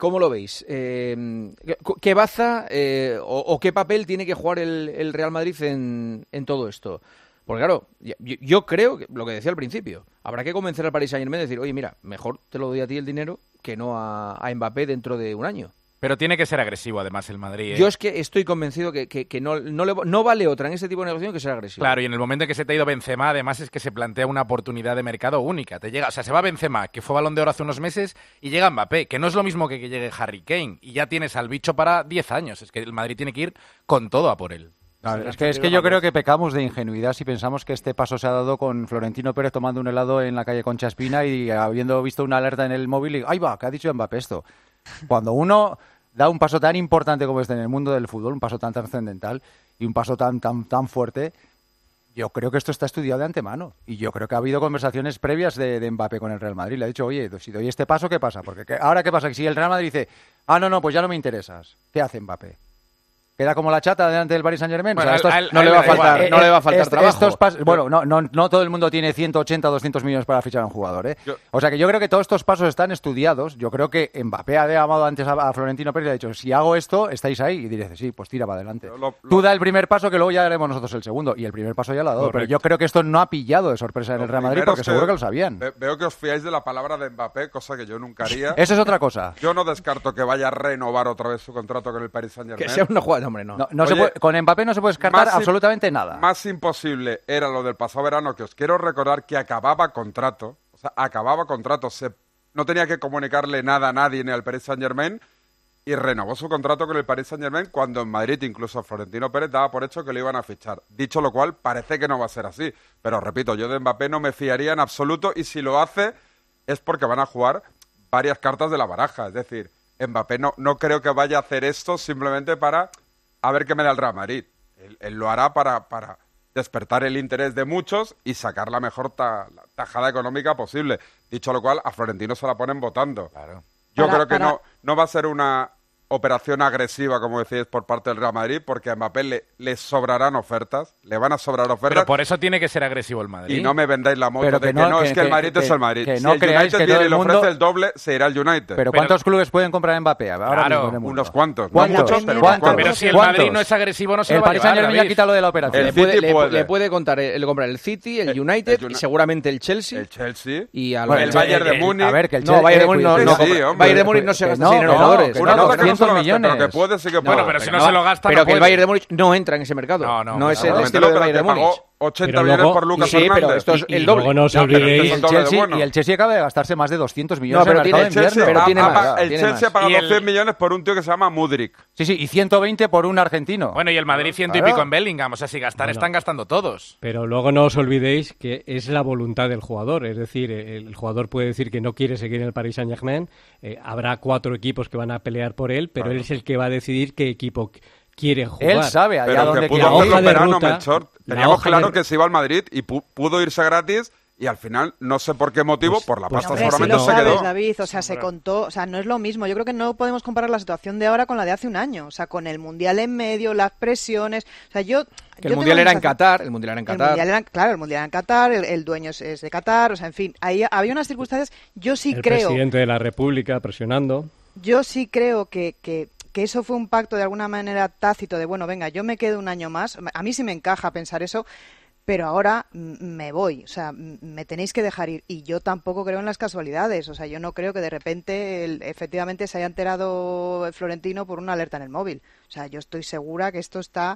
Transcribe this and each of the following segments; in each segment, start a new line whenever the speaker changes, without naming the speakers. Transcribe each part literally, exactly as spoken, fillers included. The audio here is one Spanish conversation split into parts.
¿cómo lo veis? Eh, ¿Qué baza eh, o, o qué papel tiene que jugar el, el Real Madrid en, en todo esto? Porque claro, yo, yo creo, que, lo que decía al principio, habrá que convencer al Paris Saint-Germain de decir, oye, mira, mejor te lo doy a ti el dinero que no a, a Mbappé dentro de un año.
Pero tiene que ser agresivo, además, el Madrid. ¿eh?
Yo es que estoy convencido que, que, que no, no, le, no vale otra en este tipo de negociación que ser agresivo.
Claro, y en el momento en que se te ha ido Benzema, además es que se plantea una oportunidad de mercado única. Te llega, o sea, se va Benzema, que fue Balón de Oro hace unos meses, y llega Mbappé, que no es lo mismo que que llegue Harry Kane, y ya tienes al bicho para diez años. Es que el Madrid tiene que ir con todo a por él.
Claro, es que, es que yo creo que pecamos de ingenuidad si pensamos que este paso se ha dado con Florentino Pérez tomando un helado en la calle Concha Espina y habiendo visto una alerta en el móvil y ¡ay va! ¿Qué ha dicho Mbappé esto? Cuando uno da un paso tan importante como este en el mundo del fútbol, un paso tan trascendental y un paso tan tan tan fuerte, yo creo que esto está estudiado de antemano. Y yo creo que ha habido conversaciones previas de, de Mbappé con el Real Madrid. Le ha dicho, oye, si doy este paso, ¿qué pasa? Porque ¿qué, ahora ¿qué pasa? Que si el Real Madrid dice, ah, no, no, pues ya no me interesas, ¿qué hace Mbappé? ¿Queda como la chata delante del Paris Saint-Germain?
Bueno,
o sea,
a él, no, le va a faltar, no le va a faltar
este,
trabajo.
Estos pas- bueno, no, no, no todo el mundo tiene ciento ochenta, doscientos millones para fichar a un jugador, ¿eh? Yo, o sea que yo creo que todos estos pasos están estudiados. Yo creo que Mbappé ha llamado antes a, a Florentino Pérez y le ha dicho, si hago esto, ¿estáis ahí? Y dice, sí, pues tira para adelante. Lo, lo, Tú da el primer paso que luego ya haremos nosotros el segundo. Y el primer paso ya lo ha dado. Correcto. Pero yo creo que esto no ha pillado de sorpresa en el Real Madrid porque es que seguro que lo sabían.
Ve, veo que os fiáis de la palabra de Mbappé, cosa que yo nunca haría.
Eso es otra cosa.
Yo no descarto que vaya a renovar otra vez su contrato con el Paris Saint-Germain.
Que sea una jugada, hombre, no.
no, no
Oye,
se puede, con Mbappé no se puede descartar absolutamente nada.
Más imposible era lo del pasado verano, que os quiero recordar que acababa contrato, o sea, acababa contrato, se, no tenía que comunicarle nada a nadie ni al Paris Saint-Germain y renovó su contrato con el Paris Saint-Germain cuando en Madrid incluso Florentino Pérez daba por hecho que lo iban a fichar. Dicho lo cual, parece que no va a ser así, pero repito, yo de Mbappé no me fiaría en absoluto y si lo hace es porque van a jugar varias cartas de la baraja, es decir, Mbappé no, no creo que vaya a hacer esto simplemente para a ver qué me da el Real Madrid. Él, él lo hará para, para despertar el interés de muchos y sacar la mejor ta, la tajada económica posible. Dicho lo cual, a Florentino se la ponen votando.
Claro.
Yo
para,
creo que
para...
no, no va a ser una operación agresiva, como decís, por parte del Real Madrid, porque a Mbappé le, le sobrarán ofertas, le van a sobrar ofertas.
Pero por eso tiene que ser agresivo el Madrid.
Y no me vendáis la moto
pero
de
que
que
no,
no,
que,
es que el Madrid
que,
es el Madrid.
que
si
no
el
creáis
United
que
viene
todo
y
el
le
mundo...
ofrece el doble, se irá al United.
Pero ¿cuántos pero... clubes pueden comprar a Mbappé? Ahora
claro,
unos cuantos.
¿Cuántos?
No muchos, pero unos
¿Cuántos?
cuantos.
Pero si el
¿Cuántos?
Madrid no es agresivo, no se
el
lo va a
Paris
llevar,
Saint-Germain ya quita lo de la operación.
Le puede, le, puede. le puede contar el, comprar el City, el United,
el,
y seguramente el Chelsea.
El Chelsea.
Y al
bueno, el, el Bayern de Múnich.
A ver, que el
No, Bayern de Múnich no, no,
sí,
Bayern de Múnich no se gasta dinero en jugadores.
Una cosa que no se lo gasta,
millones.
pero que puede, sí que puede.
Bueno, pero si no se lo gasta,
Pero
no
que el
puede.
Bayern de Múnich no entra en ese mercado.
No, no.
No es el
no,
estilo del
pero
Bayern de
que
Múnich.
pagó ochenta
Pero
millones
luego-
por Lucas
Sí, pero
Hernández.
esto es
Y-
el
y
doble.
luego no os
Ya, pero
olvidéis-
es
Y
el
el,
doble de
Chelsea,
bueno.
y el Chelsea acaba de gastarse más de doscientos millones
No, pero
en el mercado
tiene-
de invierno.
Chelsea
pero
ha-
tiene
ha
más,
pa- el
tiene
Chelsea ha
más.
pagado
Y el-
cien millones por un tío que se llama Mudryk.
Sí, sí, y ciento veinte por un argentino.
Bueno, y el Madrid ciento
Claro.
y pico en Bellingham. O sea, si gastar
Bueno.
están gastando todos.
Pero luego no os olvidéis que es la voluntad del jugador. Es decir, el jugador puede decir que no quiere seguir en el Paris Saint-Germain. Eh, habrá cuatro equipos que van a pelear por él, pero
Claro.
él es el que va a decidir qué equipo quiere jugar.
Él sabe allá
Pero
donde
que pudo
quiere
la hoja
hacerlo en
de
verano,
ruta-
Melchor.
la
Teníamos
hoja
claro
de-
que se iba al Madrid y pu- pudo irse gratis y al final, no sé por qué motivo,
Pues-
por la
pues
pasta
Hombre, sí
seguramente
lo
se
sabes,
quedó.
David, o sea, se contó, o sea, no es lo mismo. Yo creo que no podemos comparar la situación de ahora con la de hace un año, o sea, con el Mundial en medio, las presiones, o sea, yo...
Que
yo
el
tengo
Mundial
la
era en
sensación-
Qatar, el Mundial era en
El
Qatar.
mundial era, claro, el Mundial era en Qatar, el, el dueño es, es de Qatar, o sea, en fin, ahí había unas circunstancias, yo sí
el
creo...
presidente de la República presionando.
Yo sí creo que, que, que eso fue un pacto de alguna manera tácito de, bueno, venga, yo me quedo un año más. A mí sí me encaja pensar eso, pero ahora mm, me voy. O sea, m- me tenéis que dejar ir. Y yo tampoco creo en las casualidades. O sea, yo no creo que de repente el- efectivamente se haya enterado Florentino por una alerta en el móvil. O sea, yo estoy segura que esto está...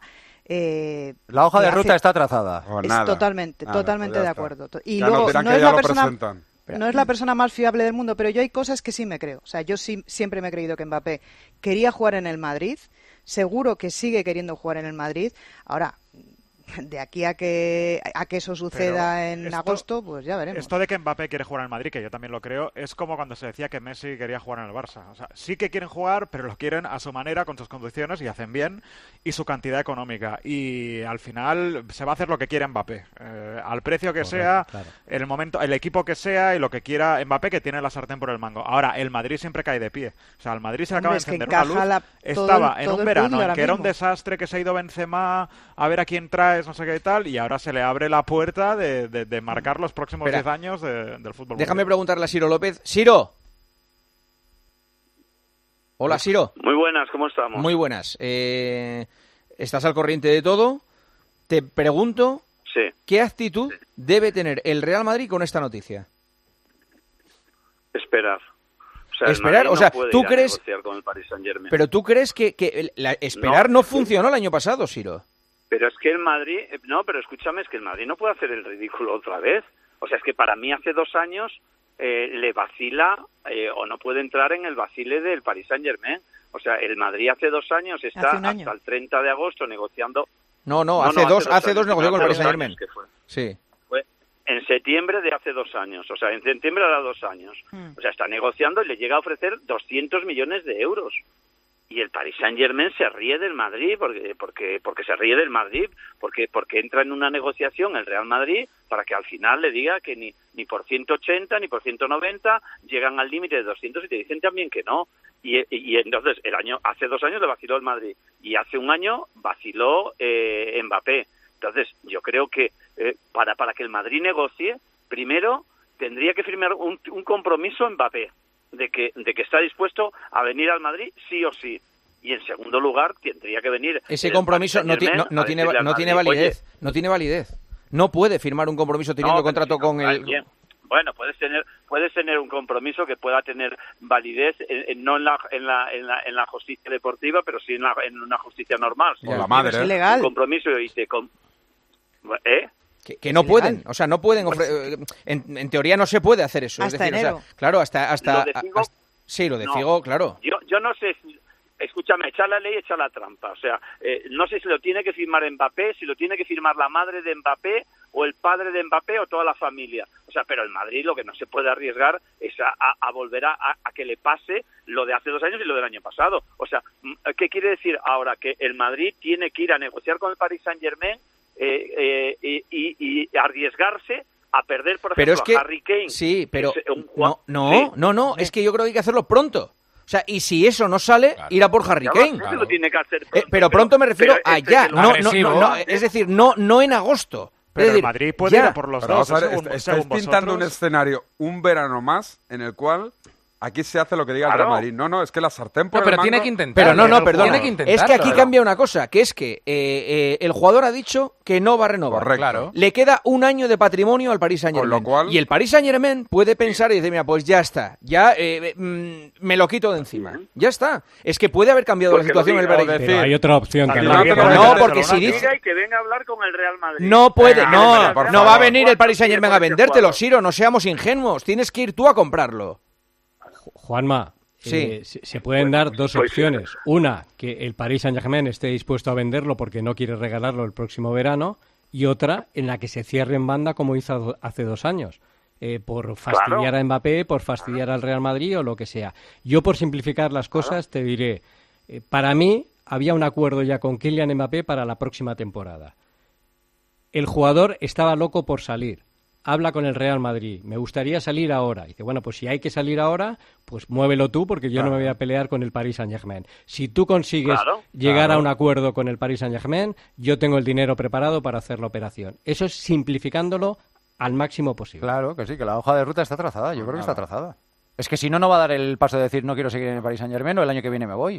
Eh,
La hoja
que
de
hace-
ruta está trazada.
Oh,
es
nada,
totalmente,
nada,
totalmente
pues ya
de
está.
acuerdo. To- Y
Ya
luego
nos dirán
no
que
es
ya
la
lo
persona...
presentan.
No es la persona más fiable del mundo, pero yo hay cosas que sí me creo. O sea, yo sí, siempre me he creído que Mbappé quería jugar en el Madrid, seguro que sigue queriendo jugar en el Madrid. Ahora, de aquí a que a que eso suceda
Pero
en
esto-
agosto, pues ya veremos.
Esto de que Mbappé quiere jugar en el Madrid, que yo también lo creo, es como cuando se decía que Messi quería jugar en el Barça. O sea, sí que quieren jugar, pero lo quieren a su manera, con sus condiciones, y hacen bien, y su cantidad económica. Y al final se va a hacer lo que quiera Mbappé. Eh, al precio que
Correcto,
sea,
claro.
el momento, el equipo que sea y lo que quiera Mbappé, que tiene la sartén por el mango. Ahora, el Madrid siempre cae de pie. O sea, el Madrid se le acaba
Hombre,
de
es que
encender una
encaja
luz.
la- todo
Estaba
el-
en
todo
un
el
verano
puzzle
en
ahora
que era un
mismo.
desastre, que se ha ido Benzema a ver a quién traes, no sé qué y tal, y ahora se le abre la puerta de, de- de marcar los próximos
Espera.
diez años de- del fútbol
Déjame
mundial.
preguntarle a Siro López. Siro, Hola, Siro.
Muy buenas, ¿cómo estamos?
Muy buenas. Eh, ¿Estás al corriente de todo? Te pregunto,
sí.
¿qué actitud sí. debe tener el Real Madrid con esta noticia?
Esperar. O sea,
esperar,
no
o sea, tú crees,
con el Paris Saint-Germain.
pero tú crees que, que la, esperar no, no funcionó el año pasado, Siro.
Pero es que el Madrid, no, pero escúchame, es que el Madrid no puede hacer el ridículo otra vez. O sea, es que para mí hace dos años eh, le vacila eh, o no puede entrar en el vacile del Paris Saint-Germain. O sea, el Madrid hace dos años está hasta el treinta de agosto negociando.
No, no, hace, no, no, dos, hace dos, hace dos negoció con el Paris Saint-Germain. Sí.
En septiembre de hace dos años, o sea, en septiembre hará dos años. Mm. O sea, está negociando y le llega a ofrecer doscientos millones de euros. Y el Paris Saint-Germain se ríe del Madrid, porque porque porque se ríe del Madrid, porque porque entra en una negociación el Real Madrid para que al final le diga que ni ni por ciento ochenta ni por ciento noventa llegan al límite de doscientos y te dicen también que no. Y, y, y entonces, el año hace dos años le vaciló el Madrid y hace un año vaciló eh, Mbappé. Entonces, yo creo que eh, para para que el Madrid negocie, primero tendría que firmar un, un compromiso Mbappé de que de que está dispuesto a venir al Madrid sí o sí. Y en segundo lugar, tendría que venir...
Ese compromiso no, ti, no, no, tiene, no Madrid, tiene validez. Oye, no tiene validez. No puede firmar un compromiso teniendo no, contrato con el...
Bien. Bueno, puedes tener puedes tener un compromiso que pueda tener validez, en, en, no en la, en, la, en, la, en la justicia deportiva, pero sí en, la, en una justicia normal.
Con la madre.
Es
legal.
Un compromiso y te... Com... ¿Eh?
Que, que no pueden, o sea, no pueden, ofre... en, en teoría no se puede hacer eso.
Hasta
es decir,
enero.
O sea, claro, hasta... hasta,
¿Lo de Figo?
hasta... Sí, lo de
no.
Figo, claro.
Yo, yo no sé si... Escúchame, echar la ley, echar la trampa. O sea, eh, no sé si lo tiene que firmar Mbappé, si lo tiene que firmar la madre de Mbappé o el padre de Mbappé o toda la familia. O sea, pero el Madrid lo que no se puede arriesgar es a, a, a volver a, a que le pase lo de hace dos años y lo del año pasado. O sea, ¿qué quiere decir ahora? Que el Madrid tiene que ir a negociar con el Paris Saint-Germain eh, eh, y, y arriesgarse a perder, por ejemplo,
pero es que,
a Harry Kane.
Sí, pero
un...
no, no, ¿sí? no, no, es que yo creo que hay que hacerlo pronto. O sea, y si eso no sale, claro. ir a por Harry Kane.
Claro. Lo tiene que hacer pronto,
eh, pero pronto me refiero
pero
a ya,
este
no, no, no, no, es decir, no, no en agosto.
Pero
es decir,
el Madrid puede
ya.
ir a por los
pero
dos.
Vamos a ver,
según,
est
según
estáis pintando
vosotros.
un escenario, un verano más, en el cual aquí se hace lo que diga el Real Madrid. No, no, es que la sartén por
no, pero
el
tiene
mango...
que intentar.
Pero no, no, perdón. Es que aquí
claro.
cambia una cosa, que es que eh, eh, el jugador ha dicho que no va a renovar.
Correcto.
Claro.
Le queda un año de patrimonio al Paris Saint-Germain.
Con lo cual...
Y el Paris Saint-Germain puede pensar y decir, mira, pues ya está, ya eh, mm, me lo quito de encima. Ya está. Es que puede haber cambiado
Porque
la situación en el Paris.
Pero hay otra opción
También
también.
no,
No, porque si dice...
Diga y que venga a hablar con el Real Madrid.
No puede,
Venga,
no,
venga, por
no
favor.
va a venir el Paris Saint-Germain a
Por ese
vendértelo,
jugador.
Siro, no seamos ingenuos. Tienes que ir tú a comprarlo.
Juanma,
Sí.
eh, se, se pueden dar dos
pues,
opciones. Una, que el Paris Saint-Germain esté dispuesto a venderlo porque no quiere regalarlo el próximo verano. Y otra, en la que se cierre en banda como hizo hace dos años. Eh, por fastidiar
Claro.
a Mbappé, por fastidiar al Real Madrid o lo que sea. Yo, por simplificar las cosas, te diré, eh, para mí había un acuerdo ya con Kylian Mbappé para la próxima temporada. El jugador estaba loco por salir. Habla con el Real Madrid. Me gustaría salir ahora. Dice, bueno, pues si hay que salir ahora, pues muévelo tú porque yo claro. no me voy a pelear con el Paris Saint-Germain. Si tú consigues
claro,
llegar
claro.
a un acuerdo con el Paris Saint-Germain, yo tengo el dinero preparado para hacer la operación. Eso es simplificándolo al máximo posible.
Claro, que sí, que la hoja de ruta está trazada. Yo creo que está trazada. Es que si no, no va a dar el paso de decir no quiero seguir en el Paris Saint-Germain o el año que viene me voy.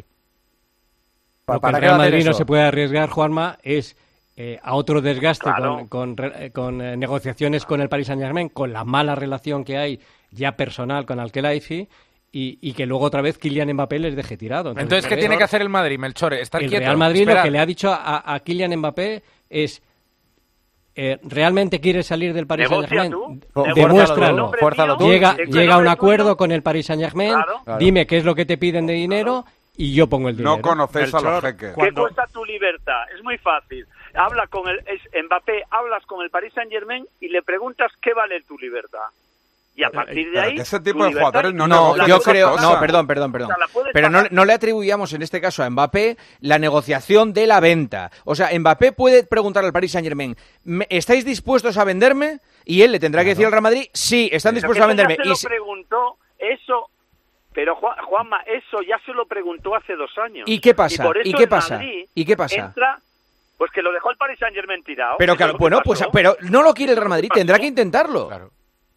Lo que el Real Madrid no se puede arriesgar, Juanma, es eh, a otro desgaste claro. con, con, con eh, negociaciones con el Paris Saint-Germain, con la mala relación que hay ya personal con Al-Khelaifi y, y que luego otra vez Kylian Mbappé les deje tirado.
Entonces, Entonces ¿qué tiene que hacer el Madrid, Melchor? Estar
el
quieto.
El Real Madrid
esperar.
Lo que le ha dicho a, a Kylian Mbappé es eh, ¿realmente quieres salir del Paris Saint-Germain? Demuéstralo.
Fuérzalo tú.
Llega, llega a un acuerdo con el Paris Saint-Germain,
claro.
Claro. dime qué es lo que te piden de dinero y yo pongo el dinero.
No conocéis a los jeques.
¿Qué
Cuando...
cuesta tu libertad? Es muy fácil. Habla con el es Mbappé, hablas con el Paris Saint-Germain y le preguntas qué vale tu libertad. Y a partir de ahí...
Que ese tipo de jugadores no
No, yo creo...
cosa.
No, perdón, perdón, perdón.
O sea,
Pero no, no le atribuyamos en este caso a Mbappé la negociación de la venta. O sea, Mbappé puede preguntar al Paris Saint-Germain, ¿estáis dispuestos a venderme? Y él le tendrá que decir al Real Madrid, sí, están
Pero
dispuestos a venderme.
Ya se
y
lo
si...
preguntó, eso... Pero Juan, Juanma, eso ya se lo preguntó hace dos años.
¿Y qué pasa?
Y, por eso
¿Y qué
el
pasa?
Madrid
¿Y qué pasa?
Entra, pues que lo dejó el Paris Saint-Germain tirado.
Pero
Eso
claro,
es lo que
bueno,
pasó.
pues pero no lo quiere el Real Madrid, tendrá que intentarlo.
Claro.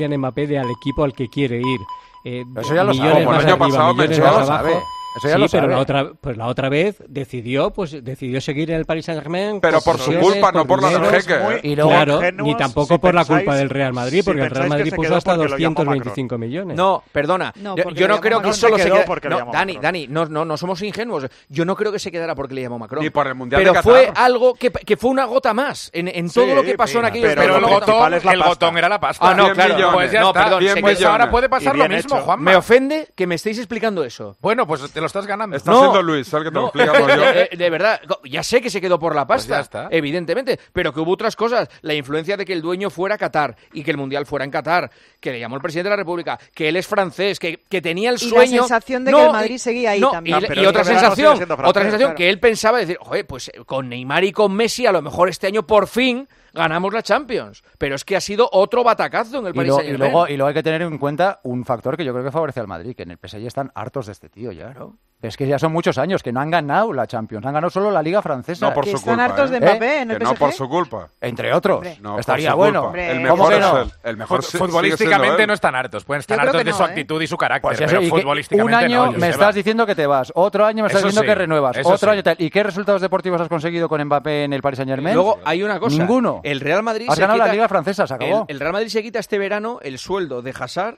Kylian Mbappé de al equipo al que quiere ir. Eh,
Eso ya lo
millones
sabemos.
más
El año
arriba,
pasado
millones
Menchero
más
lo
abajo.
sabe. Eso ya
sí,
lo
pero
sabe.
la otra, pues la otra vez decidió, pues decidió seguir en el Paris Saint-Germain.
Pero por su culpa, no por la del jeque. ¿eh?
Y luego, claro,
ingenuos
ni tampoco
si
por la
pensáis-
culpa del Real Madrid,
si
porque el Real
pensáis que
Madrid
se
puso
quedó
hasta
porque lo llamó
doscientos veinticinco millones.
No, perdona.
No,
yo
porque
yo
le
no
llamó
creo que
Macron.
solo
No se
se
quedó
quede-
porque le
no,
llamó
Dani,
Macron.
Dani, no, no, no somos ingenuos. Yo no creo que se quedara porque le llamó Macron.
Ni por el Mundial
pero
de
fue
Qatar.
algo que, que fue una gota más en, en
Sí,
todo lo que pasó en
pero-
aquellos
pero
Pero el
lo
partidos.
gotón,
principal es la
el
pasta.
gotón era la pasta.
Ah, no,
cien
claro.
millones.
Pues ya
No,
está.
perdón,
cien
se
Pues
quedó-
ahora
millones.
puede pasar
Y
lo
bien
mismo,
hecho.
Juanma.
Me ofende que me estéis explicando eso.
Bueno, pues te lo estás ganando.
Está
No.
siendo Luis, el que te lo
No,
explica, no yo.
de, de verdad, ya sé que se quedó por la
Pues
pasta,
ya está.
evidentemente, pero que hubo otras cosas. La influencia de que el dueño fuera Qatar y que el Mundial fuera en Qatar, que le llamó el presidente de la República, que él es francés, que, que tenía el
Y la
sueño...
sensación de que el Madrid seguía ahí
no,
también.
Y,
Ah, pero
y otra
este verano sigue
sensación,
siendo
otra
francés,
sensación
claro.
que él pensaba decir, joder, pues eh, con Neymar y con Messi a lo mejor este año por fin ganamos la Champions. Pero es que ha sido otro batacazo en el
Y,
Paris
lo- y
Saint-Germain.
luego, y luego hay que tener en cuenta un factor que yo creo que favorece al Madrid, que en el P S G están hartos de este tío ya.
Claro.
Es que ya son muchos años que no han ganado la Champions, han ganado solo la Liga Francesa.
No por
Que
su
están
culpa.
hartos de
¿eh?
Mbappé en el
Que
P S
no
G.
por su culpa.
Entre otros.
Hombre.
No, por
Estaría
su
bueno.
culpa. El
Hombre.
mejor
¿Cómo que
es
no?
él. El mejor
Fut-
sí- sigue
futbolísticamente
siendo
no
él.
están hartos. Pueden estar
Yo creo
hartos
que
de
no,
su
¿eh?
actitud y su carácter,
Pues eso,
pero
y que
futbolísticamente
un año
no,
me
Joseba.
estás diciendo que te vas, otro año me estás
Eso
diciendo
sí,
que renuevas,
eso
otro
sí.
año tal. ¿Y qué resultados deportivos has conseguido con Mbappé en el Paris Saint-Germain?
Luego hay una cosa.
Ninguno.
El Real Madrid
Has
se
ganado
quita-
la Liga Francesa, se acabó.
El, el Real Madrid se quita este verano el sueldo de Hazard,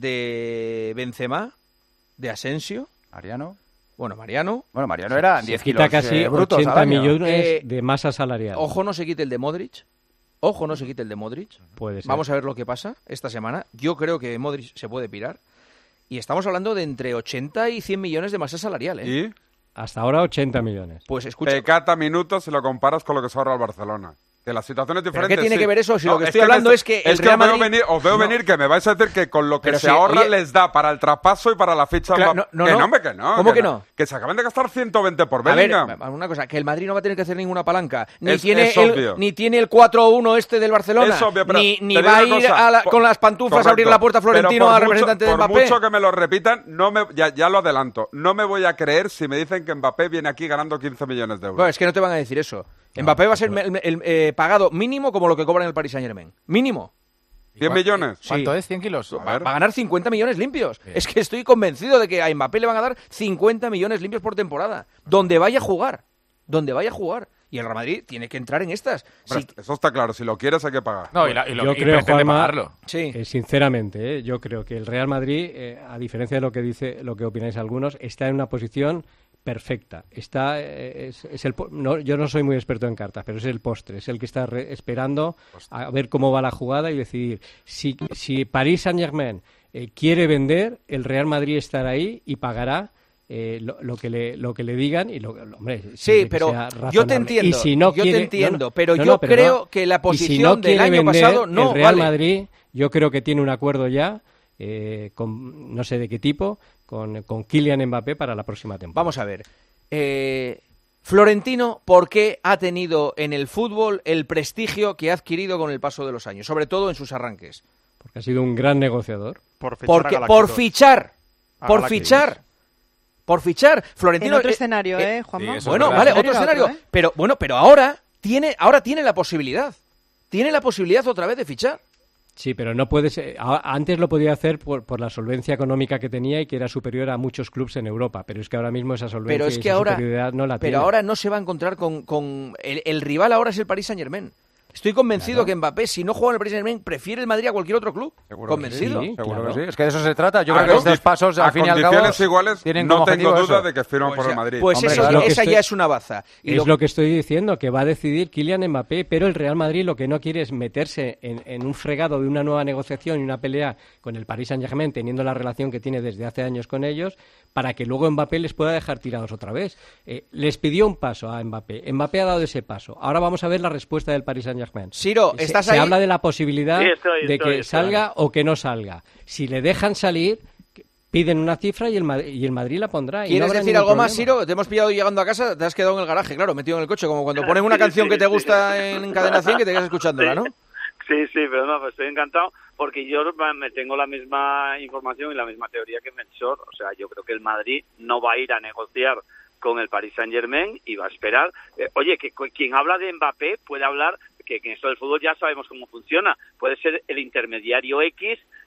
de Benzema, de Asensio,
Mariano.
bueno, Mariano.
Bueno, Mariano era
Se
diez
quita
kilos
casi
eh, brutos al
ochenta
año.
millones
Eh,
de masa salarial.
Ojo, no se quite el de Modric. Ojo, no se quite el de Modric.
Puede ser.
Vamos a ver lo que pasa esta semana. Yo creo que Modric se puede pirar. Y estamos hablando de entre ochenta y cien millones de masa salarial, ¿eh?
Y
Hasta ahora ochenta millones.
Pues escucha.
pecata minutos si lo comparas con lo que se ahorra el Barcelona. Que la situación es
¿Pero
diferente.
qué tiene
sí.
que ver eso? Si lo que estoy
me
hablando
está-
es que el
es que
Real
os veo,
Madrid-
venir, os veo
No.
venir que me vais a decir que con lo que
Pero
se
sí,
ahorra
oye-
les da para el traspaso y para la ficha.
Claro,
Mbappé.
no, no,
que
no.
no, hombre, que no.
¿Cómo que no?
Que se acaban de gastar ciento veinte por
A ver,
Bellingham.
una cosa, que el Madrid no va a tener que hacer ninguna palanca. Ni
Es-
tiene
es
el,
obvio.
ni tiene el cuatro uno este del Barcelona.
Es obvio, pero
ni
te
ni
digo
va a
una
ir
cosa,
a la-
por-
con las pantuflas a abrir
correcto,
la puerta a
pero
Florentino
por
al
mucho-
representante de
por
Mbappé.
mucho que me lo repitan, no me, ya, ya lo adelanto. No me voy a creer si me dicen que Mbappé viene aquí ganando quince millones de euros.
Bueno, es que no te van a decir eso. Mbappé va a ser el- el- el, eh, pagado mínimo como lo que cobra en el Paris Saint-Germain. Mínimo.
¿cien millones?
¿Cuánto
Sí.
es? ¿cien kilos?
A
Va,
ver.
va a ganar cincuenta millones limpios. Es que estoy convencido de que a Mbappé le van a dar cincuenta millones limpios por temporada. Donde vaya a jugar. Donde vaya a jugar. Y el Real Madrid tiene que entrar en estas.
Hombre,
Sí,
Eso está claro. Si lo quieres hay que pagar.
No, y, la- y lo
Yo
y
creo,
pretende
Juanma,
pagarlo.
sí.
Eh, sinceramente, eh, yo creo que el Real Madrid, eh, a diferencia de lo que dice, lo que opináis algunos, está en una posición perfecta. Está, eh, es, es el, po- no, yo no soy muy experto en cartas, pero es el postre, es el que está re- esperando a ver cómo va la jugada y decidir si, si Paris Saint-Germain eh, quiere vender, el Real Madrid estará ahí y pagará. Eh, lo, lo que le lo que le digan y lo, lo- hombre
Sí,
siempre que
pero
sea
yo te
razonable.
entiendo,
y si no
yo te
quiere-
entiendo,
no, no,
pero
no,
yo
no, pero
creo
no.
que la
Y si
posición
no
del
quiere
año
vender,
pasado no
el Real
vale.
Madrid yo creo que tiene un acuerdo ya eh, con no sé de qué tipo con, con Kylian Mbappé para la próxima temporada.
Vamos a ver. Eh, Florentino, ¿por qué ha tenido en el fútbol el prestigio que ha adquirido con el paso de los años? Sobre todo en sus arranques.
Porque ha sido un gran negociador.
Por fichar a
Porque,
Galacticos.
por fichar.
A
Por
Galacticos.
fichar. Por fichar. Florentino.
En otro
eh,
escenario,
eh,
¿eh, Juanma?
sí, eso
Bueno,
es
vale,
verdad.
otro escenario.
¿eh?
Pero bueno, pero ahora tiene, ahora tiene la posibilidad. Tiene la posibilidad otra vez de fichar.
Sí, pero no puede ser. a- Antes lo podía hacer por, por la solvencia económica que tenía y que era superior a muchos clubes en Europa. Pero es que ahora mismo esa solvencia
Pero es
y
que
esa
ahora,
superioridad no la tiene.
pero ahora no se va a encontrar con, con el, el rival ahora es el Paris Saint Germain. Estoy convencido que Mbappé, si no juega en el Paris Saint Germain, prefiere el Madrid a cualquier otro club.
Seguro que
Convencido.
sí.
Seguro
Claro.
que sí. Es que de eso se trata. Yo
A
creo que
condi-
estos pasos,
a
al fin y al cabo,
condiciones iguales,
tienen
no
como
tengo
objetivo
duda
eso.
de que firman
Pues
por el
ya-
Madrid.
Pues
Hombre,
eso,
claro.
esa
Lo que
ya
estoy-
es una baza. Y
Es
lo-
lo que estoy diciendo, que va a decidir Kylian Mbappé, pero el Real Madrid lo que no quiere es meterse en, en un fregado de una nueva negociación y una pelea con el Paris Saint-Germain, teniendo la relación que tiene desde hace años con ellos, para que luego Mbappé les pueda dejar tirados otra vez. Eh, les pidió un paso a Mbappé. Mbappé ha dado ese paso. Ahora vamos a ver la respuesta del Paris Saint-Germain.
Siro,
Se-
¿estás
se
ahí?
habla de la posibilidad
Sí, estoy,
de
estoy,
que
estoy.
salga o que no salga. Si le dejan salir, que- piden una cifra y el, Madrid, y el Madrid la pondrá. y no
¿Quieres
habrá
decir
ningún
algo más,
problema.
Siro? Te hemos pillado llegando a casa, te has quedado en el garaje, claro, metido en el coche, como cuando ponen una canción que te gusta en encadenación que te quedas escuchándola, ¿no?
Sí, sí, pero no, pues estoy encantado porque yo me tengo la misma información y la misma teoría que Melchor. O sea, yo creo que el Madrid no va a ir a negociar con el Paris Saint-Germain y va a esperar. Eh, oye, que cu- quien habla de Mbappé puede hablar, que, que en esto del fútbol ya sabemos cómo funciona, puede ser el intermediario X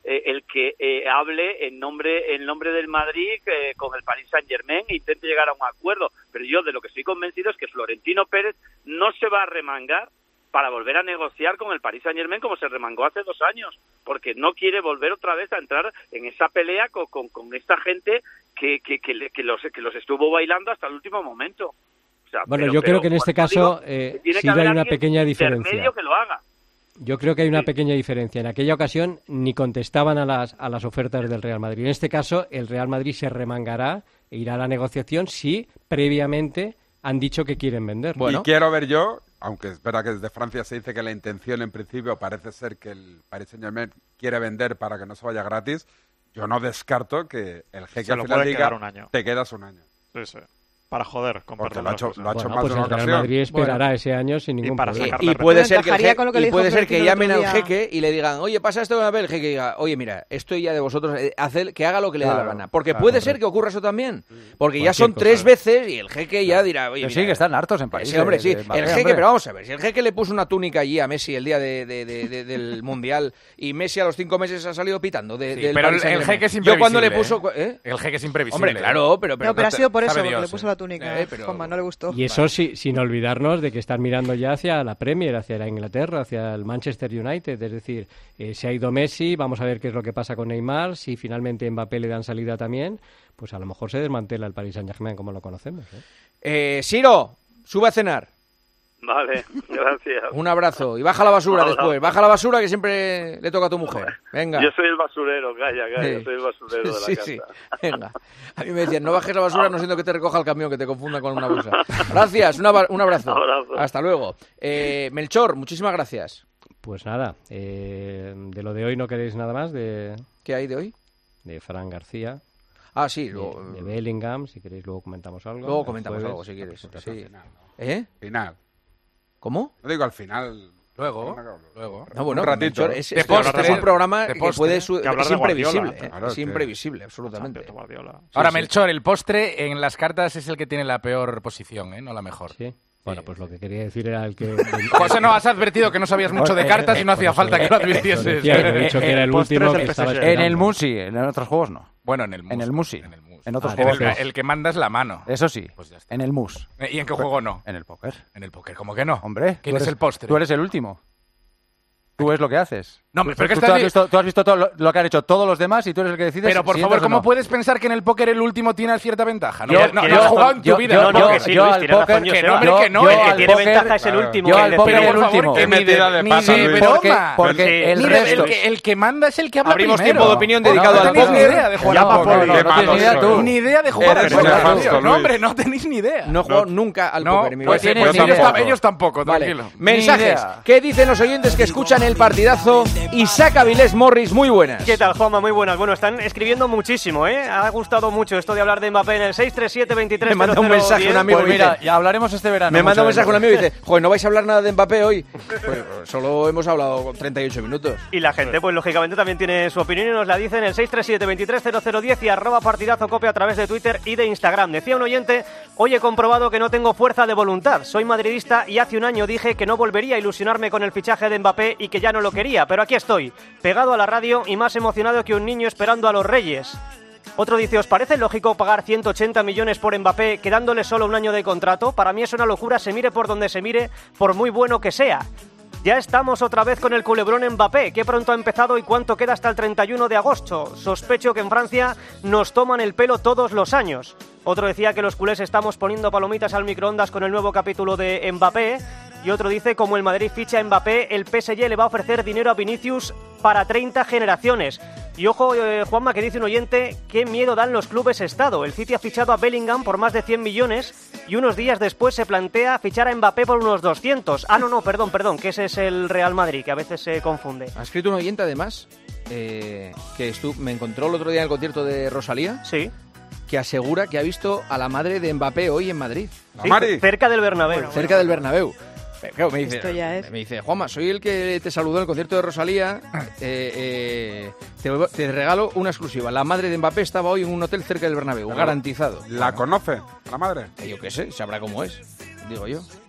eh, el que eh, hable en nombre en nombre del Madrid eh, con el Paris Saint-Germain e intente llegar a un acuerdo. Pero yo de lo que estoy convencido es que Florentino Pérez no se va a remangar para volver a negociar con el Paris Saint-Germain como se remangó hace dos años, porque no quiere volver otra vez a entrar en esa pelea con, con, con esta gente que, que, que, le, que, los, que los estuvo bailando hasta el último momento. O sea,
bueno,
pero,
yo
pero,
creo que en este caso eh, sí hay una pequeña diferencia.
Que lo haga.
Yo creo que hay una
sí.
pequeña diferencia. En aquella ocasión ni contestaban a las, a las ofertas del Real Madrid. En este caso, el Real Madrid se remangará e irá a la negociación si previamente han dicho que quieren vender.
Bueno. Y quiero ver yo, aunque es verdad que desde Francia se dice que la intención en principio parece ser que el Paris Saint-Germain quiere vender para que no se vaya gratis, yo no descarto que el jeque al final diga, un año. te quedas un año.
Sí, sí. Para joder, con
porque lo ha hecho, lo ha hecho
bueno,
más
pues
de una
el Real
ocasión.
Madrid esperará bueno. ese año sin ningún
y para
problema.
Y, y puede ser que, el je- que, y puede ser que llamen al jeque y le digan, oye, pasa esto con el jeque, y diga, oye, mira, esto ya de vosotros, eh, hacer que haga lo que le
claro,
dé la gana. Porque
claro,
puede
correcto.
ser que ocurra eso también. Porque
Cualquier
ya son
cosa,
tres
¿eh?
veces y el jeque ya dirá, oye,
Que
mira,
sí, que están hartos en París.
Sí, hombre,
de-
sí.
de
El
Mbappé,
jeque,
hombre.
pero vamos a ver, si el jeque le puso una túnica allí a Messi el día de, de, de, de, del Mundial y Messi a los cinco meses ha salido pitando de,
Sí,
del
pero
Paris
el, el
Saint-Germain.
jeque es
Yo cuando le
imprevisible,
puso...
¿eh?
¿eh?
El jeque es imprevisible.
Hombre, claro, pero... pero
no, pero ha sido por eso,
sabe
porque
Dios,
le puso
eh.
la túnica.
Eh, pero-
Juanma, no le gustó.
Y eso sí, sin olvidarnos de que están mirando ya hacia la Premier, hacia la Inglaterra, hacia el Manchester United. Es decir, eh, se ha ido Messi, vamos a ver qué es lo que pasa con Neymar. Si finalmente Mbappé le dan salida también, pues a lo mejor se desmantela el Paris Saint-Germain como lo conocemos. ¿eh?
Eh, Siro, sube a cenar.
Vale, gracias.
Un abrazo. Y baja la basura
Hola.
después. Baja la basura que siempre le toca a tu mujer. Venga.
Yo soy el basurero, calla, calla,
Sí.
soy el basurero de la
Sí,
casa.
sí. Venga. A mí me decían, no bajes la basura no siendo que te recoja el camión, que te confunda con una bolsa. Gracias, un, aba- un abrazo.
Abrazo.
Hasta luego. Eh, Melchor, muchísimas gracias.
Pues nada, eh, de lo de hoy no queréis nada más, de,
¿Qué hay de hoy?
de Fran García,
Ah, sí.
de,
Luego,
de Bellingham, si queréis luego comentamos algo.
luego
El
comentamos
jueves.
algo si quieres.
Pues al
Sí.
final, ¿no?
¿Eh?
Final.
¿Cómo?
No digo al final.
Luego, luego.
No, bueno,
Un ratito.
Melchor, es,
De
es,
postre,
es un programa
de
que
postre.
puede su-
Que hablar
es
de
imprevisible,
Guardiola.
¿eh?
Claro,
es
que-
imprevisible, absolutamente.
Bastante, Guardiola.
Ahora,
sí.
Melchor, el postre en las cartas es el que tiene la peor posición, ¿eh? No la mejor.
Sí. Bueno, pues lo que quería decir era el que...
José, no, has advertido que no sabías mucho de cartas y no hacía falta que lo advirtieses.
Decía, que he dicho que era el
El postre
último
es el
que estaba
P S G.
esperando.
En el Musi, en otros juegos no.
Bueno, en el mus.
En el Musi.
En el mus.
En otros
Ah,
juegos
el,
no.
el que manda es la mano.
Eso sí,
Pues ya está.
en el Mus.
¿Y en qué juego no?
En el póker.
En el póker, ¿cómo que no?
Hombre,
¿Quién
tú
es
eres-
el postre?
Tú eres el último. Tú es lo que haces.
No, hombre,
Tú-
pero ¿qué
tú,
estás
tú has
di-
visto, tú has visto todo lo, lo que han hecho todos los demás y tú eres el que decides.
Pero, por
si
favor,
entras o
¿cómo
no.
puedes pensar que en el póker el último tiene cierta ventaja? No,
Yo-
no,
yo-
no has jugado en tu
yo-
vida.
yo-
no,
yo-
no,
que
que sí,
yo
Luis,
al
tienes
póker-
razón, que
yo-
no, hombre,
yo-
que no,
yo
el que
al
tiene
póker-
ventaja es el
claro.
último.
Yo
que
al
le
póker
pide,
el
por favor,
último.
que
Qué
ni de-
metida de
ni
pata,
de
Luis.
Porque,
broma.
porque
Sí,
el
mira,
resto...
el, que, el que manda es el que habla
Abrimos
primero.
tiempo de opinión
No,
dedicado
no
al
tenéis ni
póker.
idea de jugar
Ya,
al
no,
póker.
no, no,
Qué
no tienes
malo
ni idea
soy.
tú.
Ni idea de jugar al
Eres
póker.
nefasto,
tío.
Luis.
No, hombre, no tenéis ni idea.
No juego nunca al
No,
póker, mi
pues,
vida.
tienes
pues
ni
ellos,
idea.
tam- ellos tampoco,
Vale,
tranquilo.
mensajes.
idea.
¿Qué dicen los oyentes que escuchan el partidazo? Isaac Avilés Morris, muy buenas.
¿Qué tal, Juanma? Muy buenas. Bueno, están escribiendo muchísimo, ¿eh? Ha gustado mucho esto de hablar de Mbappé en el seis tres siete, veintitrés
Me manda un mensaje un amigo
Pues
y
mira,
dice-
ya hablaremos este verano.
Me manda un
mucho
mensaje
de
un amigo y dice, joder, ¿no vais a hablar nada de Mbappé hoy? Pues solo hemos hablado treinta y ocho minutos.
Y la gente, pues lógicamente también tiene su opinión y nos la dice en el seis tres siete, veintitrés cero cero diez y arroba partidazo cope a través de Twitter y de Instagram. Decía un oyente, hoy he comprobado que no tengo fuerza de voluntad. Soy madridista y hace un año dije que no volvería a ilusionarme con el fichaje de Mbappé y que ya no lo quería. Pero aquí estoy, pegado a la radio y más emocionado que un niño esperando a los Reyes. Otro dice, ¿os parece lógico pagar ciento ochenta millones por Mbappé quedándole solo un año de contrato? Para mí es una locura, se mire por donde se mire, por muy bueno que sea. Ya estamos otra vez con el culebrón Mbappé. ¿Qué pronto ha empezado y cuánto queda hasta el treinta y uno de agosto? Sospecho que en Francia nos toman el pelo todos los años. Otro decía que los culés estamos poniendo palomitas al microondas con el nuevo capítulo de Mbappé. Y otro dice, como el Madrid ficha a Mbappé, el P S G le va a ofrecer dinero a Vinicius para treinta generaciones. Y ojo, eh, Juanma, que dice un oyente, qué miedo dan los clubes Estado. El City ha fichado a Bellingham por más de cien millones y unos días después se plantea fichar a Mbappé por unos doscientos. Ah, no, no, perdón, perdón, que ese es el Real Madrid, que a veces se confunde.
Ha escrito un oyente, además, eh, que estu- me encontró el otro día en el concierto de Rosalía,
Sí,
que asegura que ha visto a la madre de Mbappé hoy en Madrid,
sí,
Mari.
cerca del Bernabéu.
cerca del Bernabéu. Eh, claro, me dice,
Esto ya es.
me dice, Juanma, soy el que te saludó en el concierto de Rosalía, eh, eh, te, te regalo una exclusiva. La madre de Mbappé estaba hoy en un hotel cerca del Bernabéu,
Pero-
garantizado.
¿La conoce, la madre?
Eh, Yo qué sé, sabrá cómo es, digo yo.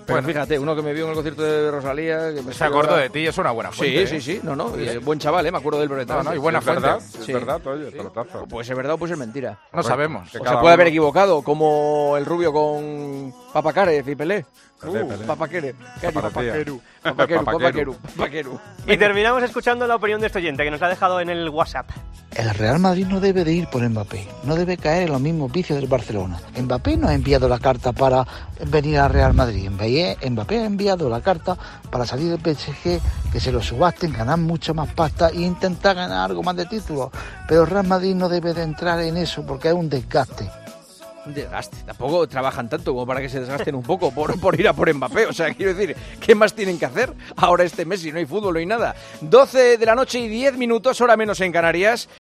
Pero
Bueno.
fíjate, uno que me vio en el concierto de Rosalía... Que me
Se acordó de ti, es una buena fuente.
Sí,
¿eh?
sí, sí, no, no, y, eh, buen chaval, ¿eh? Me acuerdo del
No,
perfectamente.
no, y buena
es
fuente.
verdad,
Sí.
es verdad, oye, pelotazo.
Puede ser verdad o puede ser mentira.
No sabemos.
Que
O
cada
se puede haber
uno-
equivocado, como el rubio con Papacares y Pelé.
Pelé,
Uh,
Pelé.
Papaquere.
Papaqueru.
Papaqueru. Papaqueru.
Papaqueru.
Papaqueru.
Y terminamos escuchando la opinión de este oyente que nos la ha dejado en el WhatsApp.
El Real Madrid no debe de ir por Mbappé, no debe caer en los mismos vicios del Barcelona. Mbappé no ha enviado la carta para venir al Real Madrid. Mbappé, Mbappé ha enviado la carta para salir del P S G, que se lo subasten, ganar mucho más pasta e intentar ganar algo más de títulos. Pero el Real Madrid no debe de entrar en eso porque es un desgaste.
Un desgaste. Tampoco trabajan tanto como para que se desgasten un poco por, por ir a por Mbappé. O sea, quiero decir, ¿qué más tienen que hacer ahora este mes si no hay fútbol, no hay nada? doce de la noche y diez minutos, hora menos en Canarias.